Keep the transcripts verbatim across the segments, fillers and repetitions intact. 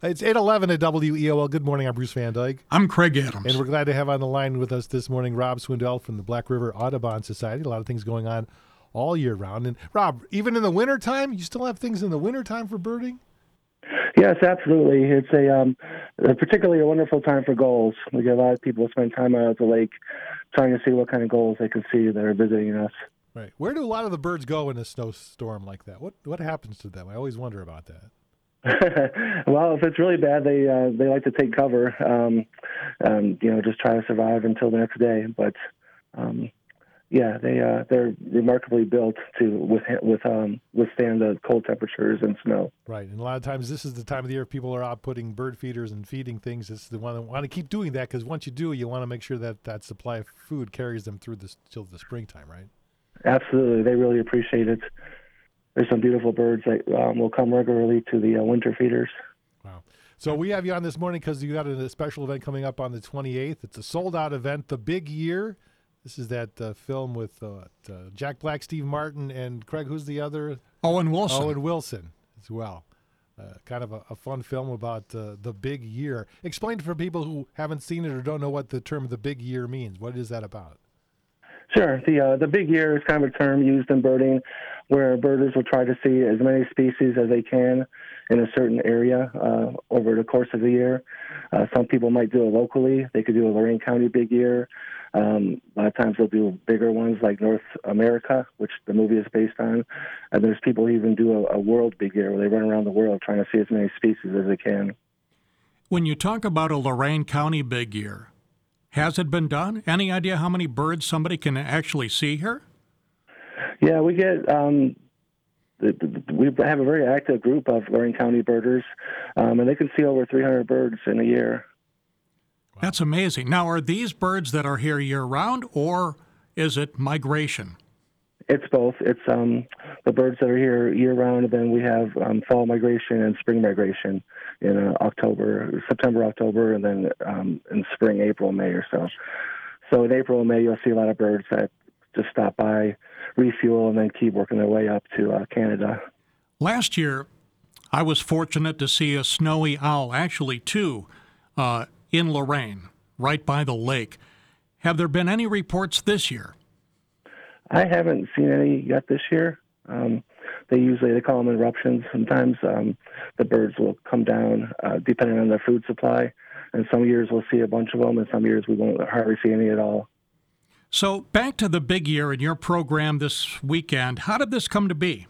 It's eight eleven at W E O L. Good morning. I'm Bruce Van Dyke. I'm Craig Adams. And we're glad to have on the line with us this morning Rob Swindell from the Black River Audubon Society. A lot of things going on all year round. And Rob, even in the wintertime, you still have things in the wintertime for birding? Yes, absolutely. It's a um, particularly a wonderful time for gulls. We get a lot of people spend time out at the lake trying to see what kind of gulls they can see that are visiting us. Right. Where do a lot of the birds go in a snowstorm like that? What what happens to them? I always wonder about that. Well, if it's really bad, they uh, they like to take cover. Um, um, you know, just try to survive until the next day. But um, yeah, they uh, they're remarkably built to with with um, withstand the cold temperatures and snow. Right, and a lot of times this is the time of the year people are out putting bird feeders and feeding things. It's the one that want to keep doing that because once you do, you want to make sure that that supply of food carries them through this till the springtime, right? Absolutely, they really appreciate it. There's some beautiful birds that um, will come regularly to the uh, winter feeders. Wow. So we have you on this morning because you got a special event coming up on the twenty-eighth. It's a sold-out event, The Big Year. This is that uh, film with uh, uh, Jack Black, Steve Martin, and Craig, who's the other? Owen Wilson. Owen Wilson as well. Uh, kind of a, a fun film about uh, the big year. Explain for people who haven't seen it or don't know what the term the big year means. What is that about? Sure. The uh, the big year is kind of a term used in birding where birders will try to see as many species as they can in a certain area uh, over the course of the year. Uh, some people might do it locally. They could do a Lorain County big year. Um, a lot of times they'll do bigger ones like North America, which the movie is based on. And there's people who even do a, a world big year where they run around the world trying to see as many species as they can. When you talk about a Lorain County big year, has it been done? Any idea how many birds somebody can actually see here? Yeah, we get um, the, the, we have a very active group of Lorain County birders, um, and they can see over three hundred birds in a year. Wow. That's amazing. Now, are these birds that are here year-round, or is it migration? It's both. It's um, the birds that are here year-round, and then we have um, fall migration and spring migration in uh, October, September, October, and then um, in spring, April, May or so. So in April and May, you'll see a lot of birds that just stop by, refuel, and then keep working their way up to uh, Canada. Last year, I was fortunate to see a snowy owl, actually two, uh, in Lorain, right by the lake. Have there been any reports this year? I haven't seen any yet this year. Um, they usually, they call them eruptions. Sometimes um, the birds will come down uh, depending on their food supply. And some years we'll see a bunch of them, and some years we won't hardly see any at all. So back to the big year in your program this weekend. How did this come to be?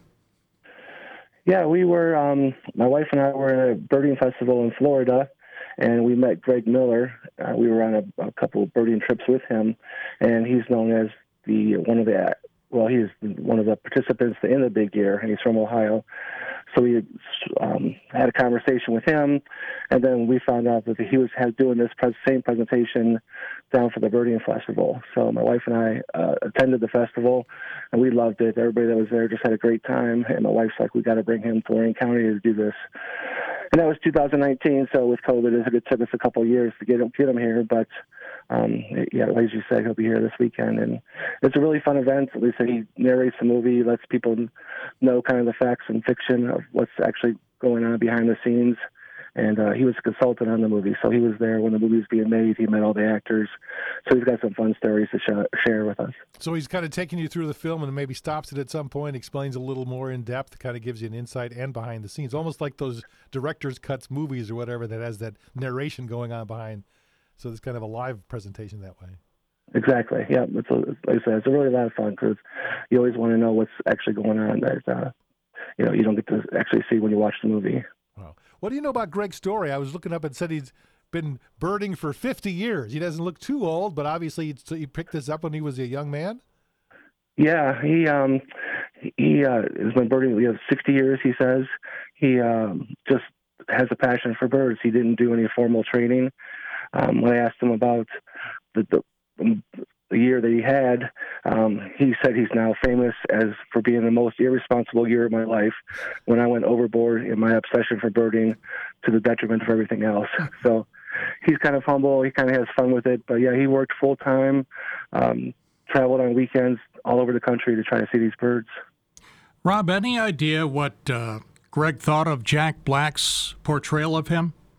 Yeah, we were, um, my wife and I were at a birding festival in Florida, and we met Greg Miller. Uh, we were on a, a couple of birding trips with him, and he's known as the one of the well, he's one of the participants in the big year, and he's from Ohio. So we um, had a conversation with him, and then we found out that he was has doing this pres- same presentation down for the birding festival. So my wife and I uh, attended the festival, and we loved it. Everybody that was there just had a great time, and my wife's like, we got to bring him to Lorain County to do this. And that was two thousand nineteen, so with COVID, it took us a couple of years to get him, get him here, but Um, yeah, as you said, he'll be here this weekend, and it's a really fun event. At least he narrates the movie, lets people know kind of the facts and fiction of what's actually going on behind the scenes. And uh, he was a consultant on the movie, so he was there when the movie was being made. He met all the actors, so he's got some fun stories to sh- share with us. So he's kind of taking you through the film and maybe stops it at some point, explains a little more in depth, kind of gives you an insight and behind the scenes, almost like those director's cuts movies or whatever that has that narration going on behind. So it's kind of a live presentation that way. Exactly. Yeah. It's a, like I said, it's a really lot of fun because you always want to know what's actually going on that uh, you know you don't get to actually see when you watch the movie. Wow. What do you know about Greg's story? I was looking up and said he's been birding for fifty years. He doesn't look too old, but obviously he picked this up when he was a young man. Yeah, he um, he uh, has been birding. We have sixty years. He says he um, just has a passion for birds. He didn't do any formal training. Um, when I asked him about the, the, the year that he had, um, he said he's now famous as for being the most irresponsible year of my life when I went overboard in my obsession for birding to the detriment of everything else. So he's kind of humble. He kind of has fun with it. But, yeah, he worked full-time, um, traveled on weekends all over the country to try to see these birds. Rob, any idea what uh, Greg thought of Jack Black's portrayal of him?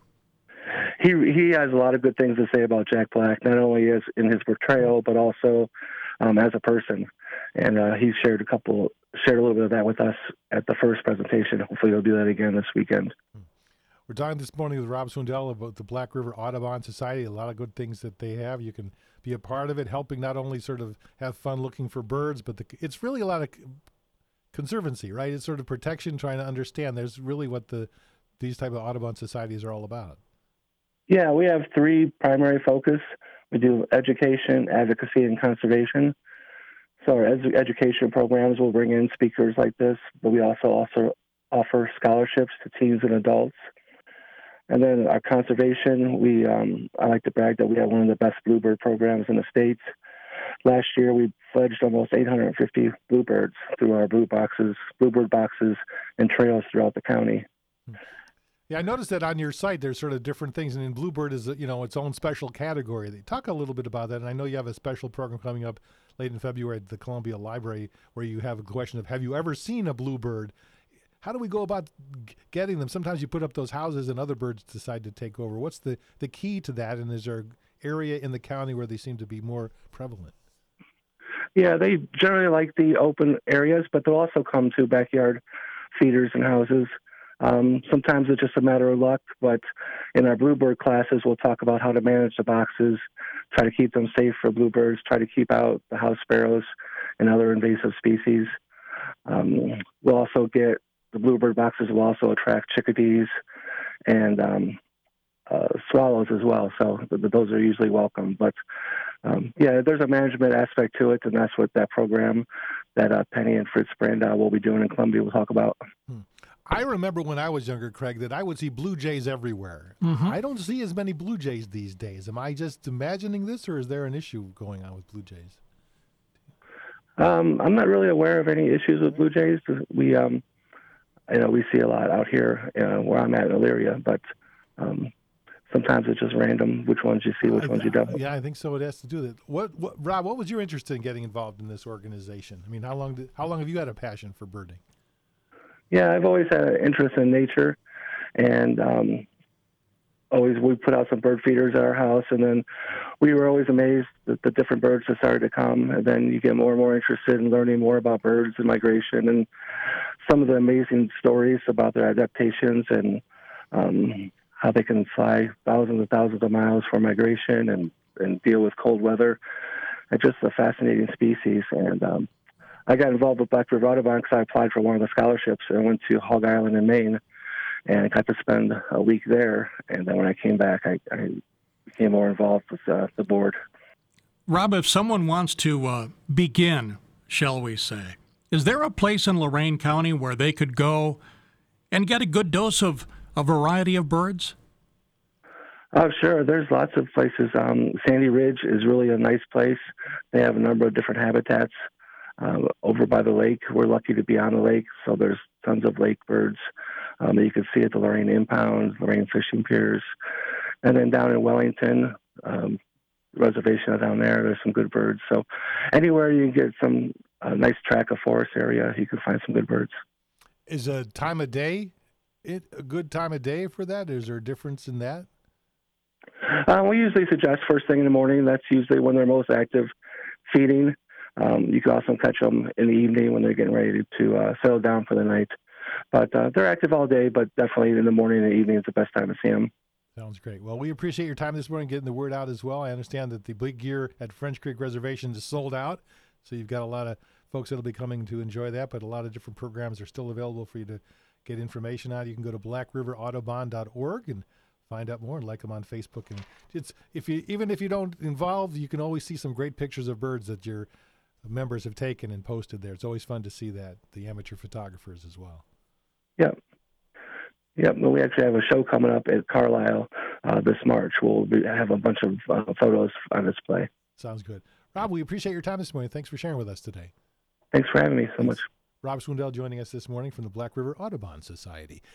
he he has a lot of good things to say about Jack Black, not only as in his portrayal, but also um, as a person. And uh, he shared a couple, shared a little bit of that with us at the first presentation. Hopefully, he'll do that again this weekend. We're talking this morning with Rob Swindell about the Black River Audubon Society. A lot of good things that they have. You can be a part of it, helping not only sort of have fun looking for birds, but the, it's really a lot of conservancy, right? It's sort of protection, trying to understand. There's really what the these type of Audubon societies are all about. Yeah, we have three primary focus. We do education, advocacy, and conservation. So our ed- education programs will bring in speakers like this, but we also also offer scholarships to teens and adults. And then our conservation, we um, I like to brag that we have one of the best bluebird programs in the States. Last year, we fledged almost eight hundred fifty bluebirds through our blue boxes, bluebird boxes, and trails throughout the county. Yeah, I noticed that on your site there's sort of different things, and in Bluebird is, you know, its own special category. They talk a little bit about that, and I know you have a special program coming up late in February at the Columbia Library where you have a question of, have you ever seen a bluebird? How do we go about g- getting them? Sometimes you put up those houses and other birds decide to take over. What's the, the key to that, and is there an area in the county where they seem to be more prevalent? Yeah, they generally like the open areas, but they'll also come to backyard feeders and houses. Um, sometimes it's just a matter of luck, but in our bluebird classes, we'll talk about how to manage the boxes, try to keep them safe for bluebirds, try to keep out the house sparrows and other invasive species. Um, we'll also get the bluebird boxes will also attract chickadees and um, uh, swallows as well. So th- those are usually welcome. But um, yeah, there's a management aspect to it, and that's what that program that uh, Penny and Fritz Brandow will be doing in Columbia will talk about. Hmm. I remember when I was younger, Craig, that I would see blue jays everywhere. Mm-hmm. I don't see as many blue jays these days. Am I just imagining this, or is there an issue going on with blue jays? Um, I'm not really aware of any issues with blue jays. We, um, you know, we see a lot out here uh, where I'm at in Elyria, but um, sometimes it's just random which ones you see, which I, ones you don't. Yeah, I think so. It has to do that. What, what, Rob? What was your interest in getting involved in this organization? I mean, how long did, how long have you had a passion for birding? Yeah, I've always had an interest in nature, and um, always we put out some bird feeders at our house, and then we were always amazed that the different birds that started to come, and then you get more and more interested in learning more about birds and migration and some of the amazing stories about their adaptations and um, how they can fly thousands and thousands of miles for migration and, and deal with cold weather. It's just a fascinating species, and um, I got involved with Black River Audubon because I applied for one of the scholarships, and I went to Hog Island in Maine, and I got to spend a week there. And then when I came back, I, I became more involved with uh, the board. Rob, if someone wants to uh, begin, shall we say, is there a place in Lorain County where they could go and get a good dose of a variety of birds? Oh, sure. There's lots of places. Um, Sandy Ridge is really a nice place. They have a number of different habitats. Um, over by the lake, we're lucky to be on the lake, so there's tons of lake birds um, that you can see at the Lorain Impound, Lorain Fishing Piers. And then down in Wellington, um, reservation down there, there's some good birds. So anywhere you can get some uh, nice tract of forest area, you can find some good birds. Is a time of day it a good time of day for that? Is there a difference in that? Uh, we usually suggest first thing in the morning. That's usually when they're most active feeding. Um, you can also catch them in the evening when they're getting ready to uh, settle down for the night. But uh, they're active all day, but definitely in the morning and the evening is the best time to see them. Sounds great. Well, we appreciate your time this morning getting the word out as well. I understand that the big gear at French Creek Reservation is sold out, so you've got a lot of folks that will be coming to enjoy that, but a lot of different programs are still available for you to get information on. You can go to black river audubon dot org and find out more and like them on Facebook. And it's if you even if you don't involve, you can always see some great pictures of birds that your members have taken and posted there. It's always fun to see that, the amateur photographers as well. Yep. Yep. Well, we actually have a show coming up at Carlisle uh, this March. We'll be, have a bunch of uh, photos on display. Sounds good. Rob, we appreciate your time this morning. Thanks for sharing with us today. Thanks for having me so Thanks. much. Rob Swindell joining us this morning from the Black River Audubon Society.